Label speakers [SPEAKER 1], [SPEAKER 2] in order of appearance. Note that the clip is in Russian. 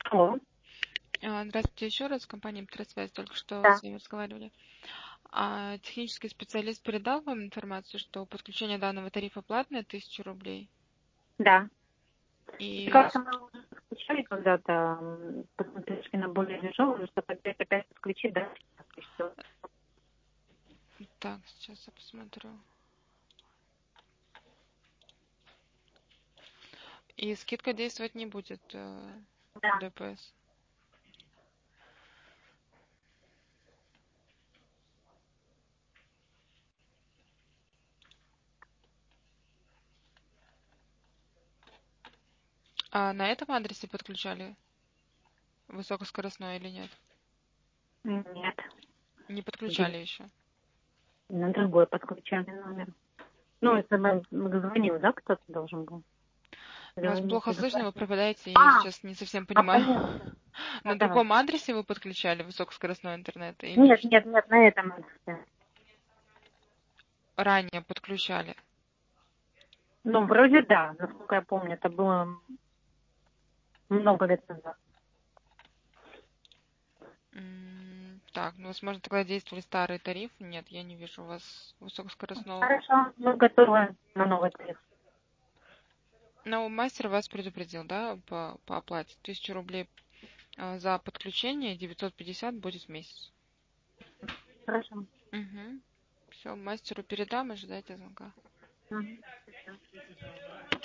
[SPEAKER 1] Алло,
[SPEAKER 2] Здравствуйте еще раз, компания «Петросвязь», только что
[SPEAKER 1] да,
[SPEAKER 2] с вами разговаривали. Технический специалист передал вам информацию, что подключение данного тарифа платное, 1000 рублей.
[SPEAKER 1] да. Мне
[SPEAKER 2] И
[SPEAKER 1] кажется, мы уже подключали когда-то, посмотрели на более дешевую, чтобы опять подключить, да? И всё.
[SPEAKER 2] так, сейчас я посмотрю. И скидка действовать не будет,
[SPEAKER 1] Да.
[SPEAKER 2] ДПС. А на этом адресе подключали высокоскоростной или нет?
[SPEAKER 1] Нет,
[SPEAKER 2] Не подключали еще.
[SPEAKER 1] на другой подключали номер. Ну, это звонил, да, кто-то должен был?
[SPEAKER 2] Вас
[SPEAKER 1] Звонить
[SPEAKER 2] плохо
[SPEAKER 1] и
[SPEAKER 2] слышно, вы
[SPEAKER 1] говорить.
[SPEAKER 2] пропадаете, я
[SPEAKER 1] А,
[SPEAKER 2] сейчас не совсем
[SPEAKER 1] понятно.
[SPEAKER 2] понимаю.
[SPEAKER 1] Да,
[SPEAKER 2] На
[SPEAKER 1] давай.
[SPEAKER 2] другом адресе вы подключали высокоскоростной интернет или
[SPEAKER 1] Нет, нет, нет, на этом адресе.
[SPEAKER 2] ранее подключали?
[SPEAKER 1] Ну, вроде да, насколько я помню, это было много лет назад.
[SPEAKER 2] Так, ну, возможно, тогда действовали старый тариф. Нет, я не вижу у вас высокоскоростного.
[SPEAKER 1] Хорошо, мы готовы на новый тариф.
[SPEAKER 2] Но мастер вас предупредил, да, по оплате. 1000 рублей за подключение, 950 будет в месяц.
[SPEAKER 1] Хорошо.
[SPEAKER 2] Угу. Все, мастеру передам, ожидайте звонка.
[SPEAKER 1] Мгм.